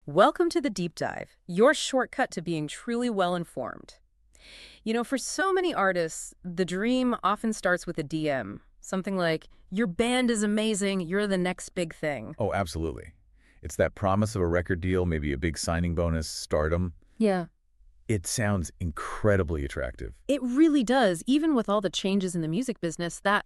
Welcome to the Deep Dive, your shortcut to being truly well-informed. For so many artists, the dream often starts with a DM. Something like, your band is amazing, you're the next big thing. Oh, absolutely. It's that promise of a record deal, maybe a big signing bonus, stardom. Yeah. It sounds incredibly attractive. It really does. Even with all the changes in the music business, that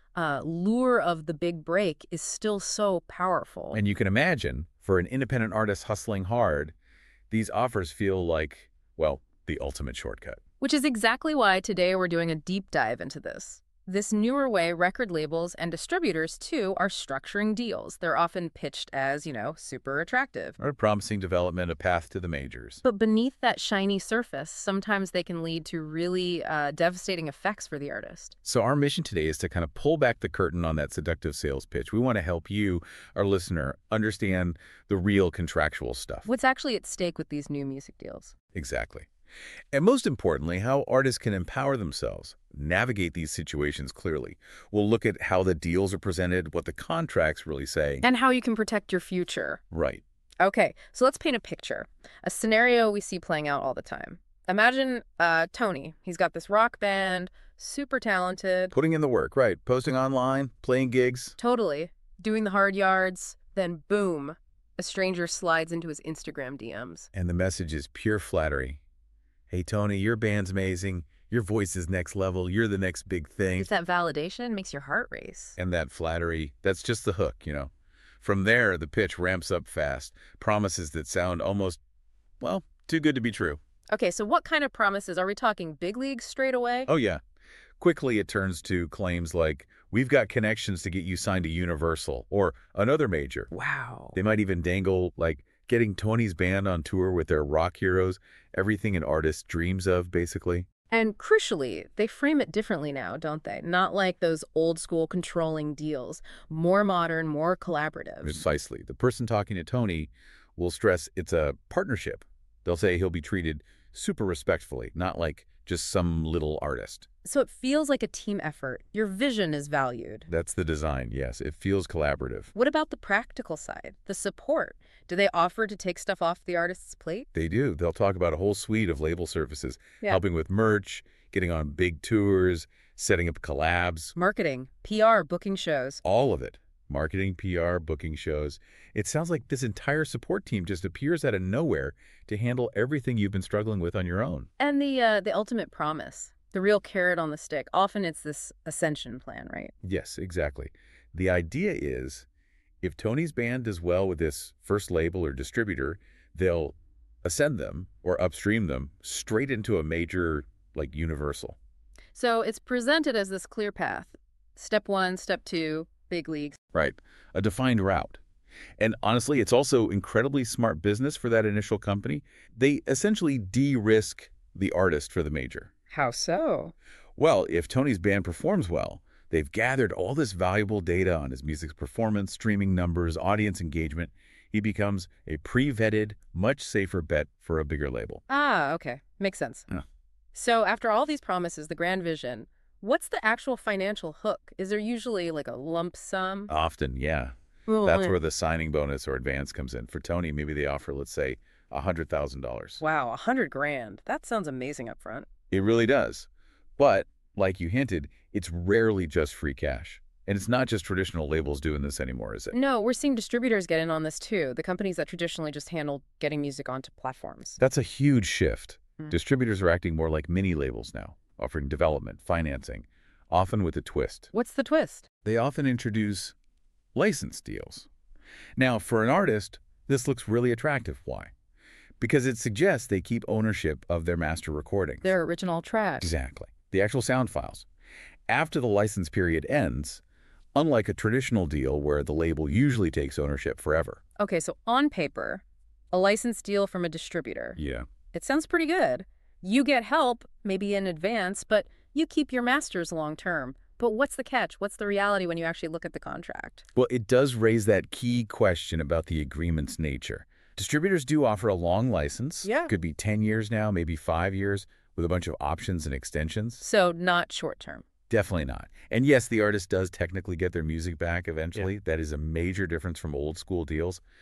lure of the big break is still so powerful. And you can imagine, for an independent artist hustling hard, these offers feel like, well, the ultimate shortcut. Which is exactly why today we're doing a deep dive into this. This newer way record labels and distributors, too, are structuring deals. They're often pitched as, super attractive. Or promising development, a path to the majors. But beneath that shiny surface, sometimes they can lead to really devastating effects for the artist. So our mission today is to kind of pull back the curtain on that seductive sales pitch. We want to help you, our listener, understand the real contractual stuff. What's actually at stake with these new music deals? Exactly. And most importantly, how artists can empower themselves, navigate these situations clearly. We'll look at how the deals are presented, what the contracts really say. And how you can protect your future. Right. Okay, so let's paint a picture. A scenario we see playing out all the time. Imagine Tony. He's got this rock band, super talented. Putting in the work, right. Posting online, playing gigs. Totally. Doing the hard yards. Then boom, a stranger slides into his Instagram DMs. And the message is pure flattery. Hey, Tony, your band's amazing. Your voice is next level. You're the next big thing. It's that validation makes your heart race. And that flattery, that's just the hook, From there, the pitch ramps up fast. Promises that sound almost, well, too good to be true. Okay, so what kind of promises? Are we talking big leagues straight away? Oh, yeah. Quickly, it turns to claims like, we've got connections to get you signed to Universal or another major. Wow. They might even dangle, like, getting Tony's band on tour with their rock heroes, everything an artist dreams of, basically. And crucially, they frame it differently now, don't they? Not like those old-school controlling deals. More modern, more collaborative. Precisely. The person talking to Tony will stress it's a partnership. They'll say he'll be treated super respectfully, not like just some little artist. So it feels like a team effort. Your vision is valued. That's the design, yes. It feels collaborative. What about the practical side, the support? Do they offer to take stuff off the artist's plate? They do. They'll talk about a whole suite of label services, Yeah. helping with merch, getting on big tours, setting up collabs. Marketing, PR, booking shows. All of it. Marketing, PR, booking shows. It sounds like this entire support team just appears out of nowhere to handle everything you've been struggling with on your own. And the ultimate promise, the real carrot on the stick. Often it's this ascension plan, right? Yes, exactly. The idea is, if Tony's band does well with this first label or distributor, they'll ascend them or upstream them straight into a major, like Universal. So it's presented as this clear path. Step 1, step 2, big leagues. Right. A defined route. And honestly, it's also incredibly smart business for that initial company. They essentially de-risk the artist for the major. How so? Well, if Tony's band performs well, they've gathered all this valuable data on his music's performance, streaming numbers, audience engagement. He becomes a pre-vetted, much safer bet for a bigger label. Ah, okay. Makes sense. Yeah. So after all these promises, the grand vision, what's the actual financial hook? Is there usually like a lump sum? Often, yeah. That's where the signing bonus or advance comes in. For Tony, maybe they offer, let's say, $100,000. Wow, $100,000. That sounds amazing up front. It really does. But, like you hinted, it's rarely just free cash. And it's not just traditional labels doing this anymore, is it? No, we're seeing distributors get in on this too. The companies that traditionally just handle getting music onto platforms. That's a huge shift. Mm. Distributors are acting more like mini labels now, offering development, financing, often with a twist. What's the twist? They often introduce license deals. Now, for an artist, this looks really attractive. Why? Because it suggests they keep ownership of their master recordings. Their original track. Exactly. The actual sound files. After the license period ends, unlike a traditional deal where the label usually takes ownership forever. Okay, so on paper, a license deal from a distributor. Yeah. It sounds pretty good. You get help, maybe in advance, but you keep your masters long term. But what's the catch? What's the reality when you actually look at the contract? Well, it does raise that key question about the agreement's nature. Distributors do offer a long license. Yeah. Could be 10 years now, maybe 5 years, with a bunch of options and extensions. So not short term. Definitely not. And yes, the artist does technically get their music back eventually. Yeah. That is a major difference from old school deals.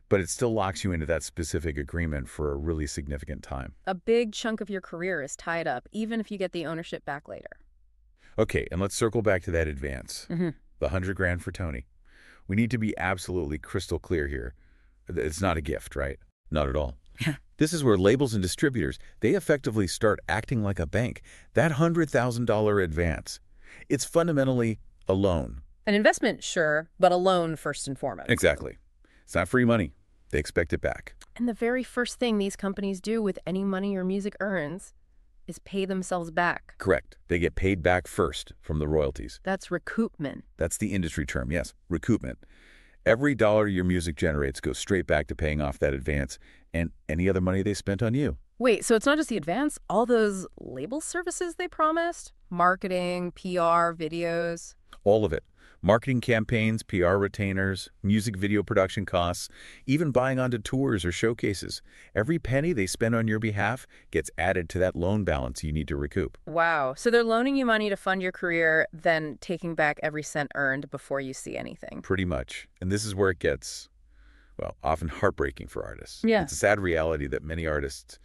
but it still locks you into that specific agreement for a really significant time. A big chunk of your career is tied up, even if you get the ownership back later. Okay, and let's circle back to that advance. Mm-hmm. The $100,000 for Tony. We need to be absolutely crystal clear here. It's not a gift, right? Not at all. This is where labels and distributors, they effectively start acting like a bank. That $100,000 advance, it's fundamentally a loan. An investment, sure, but a loan first and foremost. Exactly. It's not free money. They expect it back. And the very first thing these companies do with any money your music earns is pay themselves back. Correct. They get paid back first from the royalties. That's recoupment. That's the industry term, yes, recoupment. Every dollar your music generates goes straight back to paying off that advance and any other money they spent on you. Wait, so it's not just the advance? All those label services they promised? Marketing, PR, videos? All of it. Marketing campaigns, PR retainers, music video production costs, even buying onto tours or showcases. Every penny they spend on your behalf gets added to that loan balance you need to recoup. Wow. So they're loaning you money to fund your career, then taking back every cent earned before you see anything. Pretty much. And this is where it gets, well, often heartbreaking for artists. Yeah. It's a sad reality that many artists,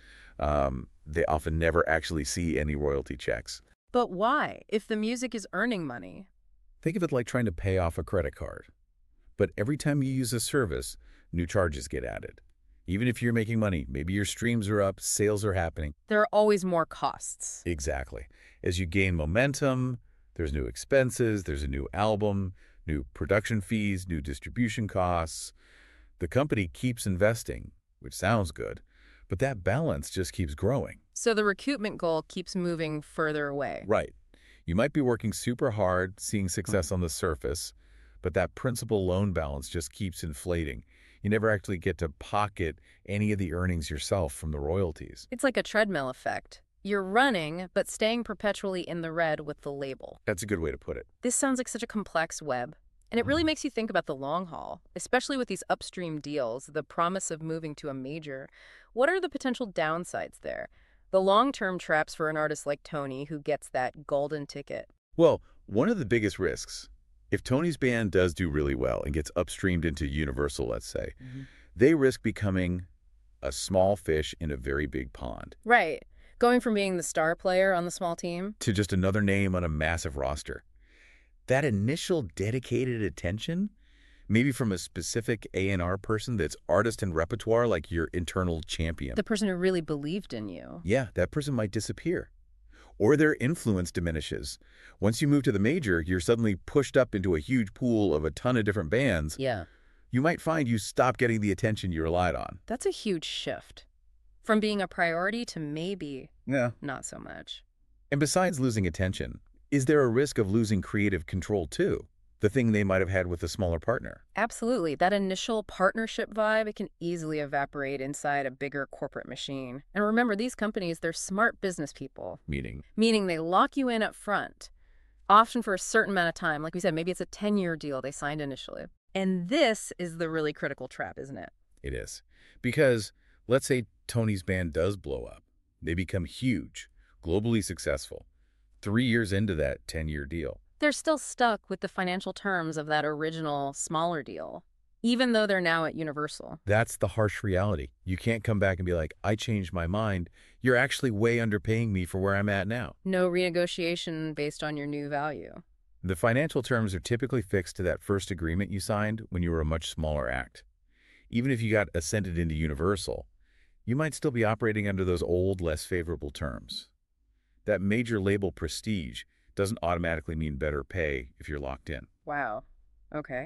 they often never actually see any royalty checks. But why? If the music is earning money. Think of it like trying to pay off a credit card. But every time you use a service, new charges get added. Even if you're making money, maybe your streams are up, sales are happening. There are always more costs. Exactly. As you gain momentum, there's new expenses, there's a new album, new production fees, new distribution costs. The company keeps investing, which sounds good, but that balance just keeps growing. So the recoupment goal keeps moving further away. Right. You might be working super hard, seeing success on the surface, but that principal loan balance just keeps inflating. You never actually get to pocket any of the earnings yourself from the royalties. It's like a treadmill effect. You're running, but staying perpetually in the red with the label. That's a good way to put it. This sounds like such a complex web. And it really makes you think about the long haul, especially with these upstream deals, the promise of moving to a major. What are the potential downsides there? The long-term traps for an artist like Tony who gets that golden ticket. Well, one of the biggest risks, if Tony's band does do really well and gets upstreamed into Universal, let's say, they risk becoming a small fish in a very big pond. Right. Going from being the star player on the small team to just another name on a massive roster. That initial dedicated attention, maybe from a specific A&R person that's artist and repertoire, like your internal champion. the person who really believed in you. Yeah, that person might disappear. Or their influence diminishes. Once you move to the major, you're suddenly pushed up into a huge pool of a ton of different bands. Yeah. You might find you stop getting the attention you relied on. That's a huge shift. From being a priority to maybe Yeah. not so much. And besides losing attention, is there a risk of losing creative control too? The thing they might have had with a smaller partner. Absolutely. That initial partnership vibe, it can easily evaporate inside a bigger corporate machine. And remember, these companies, they're smart business people, Meaning, meaning they lock you in up front, often for a certain amount of time. Like we said, maybe it's a 10-year deal they signed initially. And this is the really critical trap, isn't it? it is. Because let's say Tony's band does blow up. They become huge, globally successful. 3 years into that 10-year deal. They're still stuck with the financial terms of that original, smaller deal, even though they're now at Universal. That's the harsh reality. You can't come back and be like, I changed my mind. You're actually way underpaying me for where I'm at now. No renegotiation based on your new value. The financial terms are typically fixed to that first agreement you signed when you were a much smaller act. Even if you got ascended into Universal, you might still be operating under those old, less favorable terms. That major label prestige doesn't automatically mean better pay if you're locked in. Wow. Okay.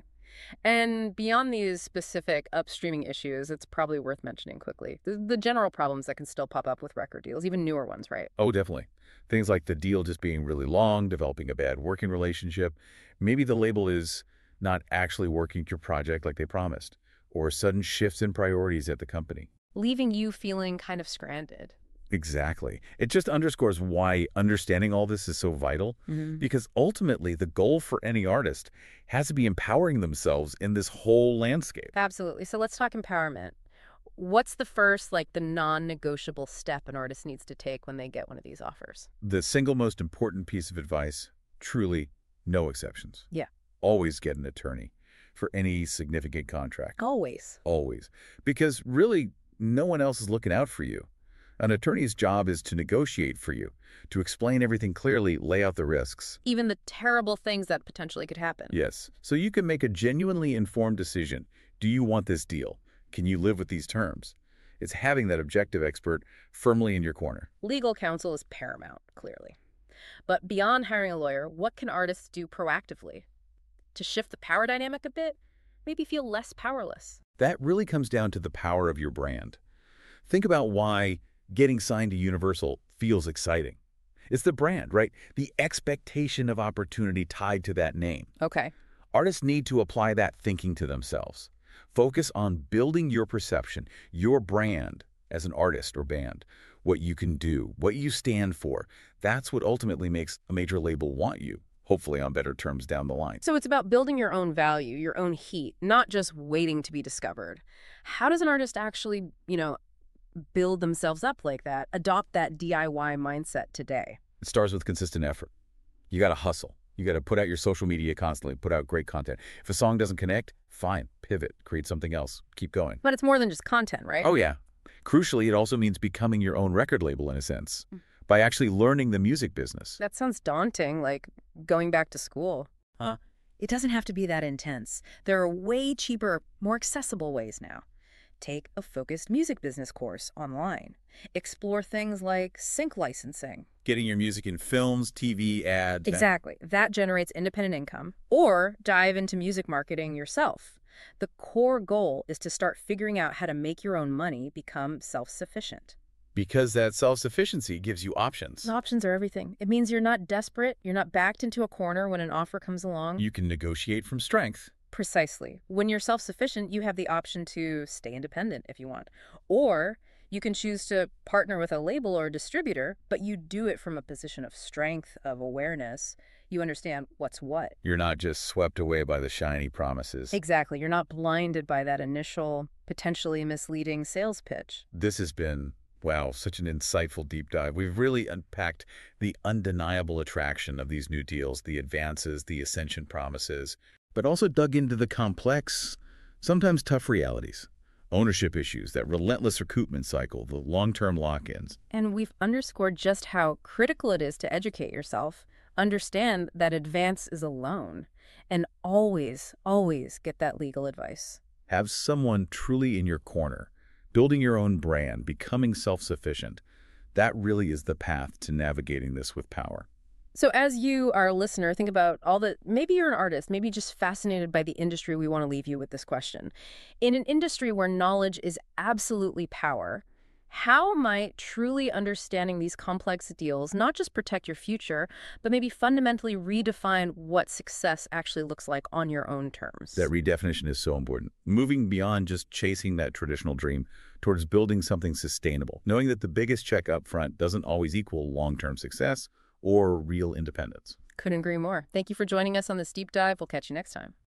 And beyond these specific upstreaming issues, it's probably worth mentioning quickly the general problems that can still pop up with record deals, even newer ones, right? Oh, definitely. Things like the deal just being really long, developing a bad working relationship. Maybe the label is not actually working your project like they promised, or sudden shifts in priorities at the company. Leaving you feeling kind of stranded. Exactly. It just underscores why understanding all this is so vital, because ultimately the goal for any artist has to be empowering themselves in this whole landscape. Absolutely. So let's talk empowerment. What's the first, the non-negotiable step an artist needs to take when they get one of these offers? The single most important piece of advice, truly, no exceptions. Yeah. Always get an attorney. for any significant contract. Always. Always. Because really, no one else is looking out for you. An attorney's job is to negotiate for you, to explain everything clearly, lay out the risks. Even the terrible things that potentially could happen. Yes. So you can make a genuinely informed decision. Do you want this deal? Can you live with these terms? It's having that objective expert firmly in your corner. Legal counsel is paramount, clearly. But beyond hiring a lawyer, what can artists do proactively? To shift the power dynamic a bit? Maybe feel less powerless. That really comes down to the power of your brand. Think about why getting signed to Universal feels exciting. It's the brand, right? The expectation of opportunity tied to that name. Okay. Artists need to apply that thinking to themselves. Focus on building your perception, your brand as an artist or band, what you can do, what you stand for. That's what ultimately makes a major label want you, hopefully on better terms down the line. So it's about building your own value, your own heat, not just waiting to be discovered. How does an artist actually, build themselves up like that, adopt that DIY mindset today? It starts with consistent effort. You got to hustle. You got to put out your social media constantly, put out great content. If a song doesn't connect, fine, pivot, create something else, keep going. But it's more than just content, right? Oh, yeah. Crucially, it also means becoming your own record label in a sense, by actually learning the music business. That sounds daunting, like going back to school. It doesn't have to be that intense. There are way cheaper, more accessible ways now. Take a focused music business course online. Explore things like sync licensing. Getting your music in films, TV, ads. Exactly. That generates independent income. Or dive into music marketing yourself. The core goal is to start figuring out how to make your own money become self-sufficient. Because that self-sufficiency gives you options. Options are everything. It means you're not desperate, you're not backed into a corner when an offer comes along. You can negotiate from strength. Precisely. When you're self-sufficient, you have the option to stay independent if you want. Or you can choose to partner with a label or a distributor, but you do it from a position of strength, of awareness. You understand what's what. You're not just swept away by the shiny promises. Exactly. You're not blinded by that initial, potentially misleading sales pitch. This has been, wow, such an insightful deep dive. We've really unpacked the undeniable attraction of these new deals, the advances, the ascension promises, but also dug into the complex, sometimes tough realities. Ownership issues, that relentless recoupment cycle, the long-term lock-ins. And we've underscored just how critical it is to educate yourself, understand that advance is a loan, and always, always get that legal advice. Have someone truly in your corner, building your own brand, becoming self-sufficient. That really is the path to navigating this with power. So as you, our listener, think about all the, maybe you're an artist, maybe just fascinated by the industry, we want to leave you with this question. In an industry where knowledge is absolutely power, how might truly understanding these complex deals not just protect your future, but maybe fundamentally redefine what success actually looks like on your own terms? That redefinition is so important. Moving beyond just chasing that traditional dream towards building something sustainable, knowing that the biggest check up front doesn't always equal long-term success or real independence. Couldn't agree more. Thank you for joining us on this deep dive. We'll catch you next time.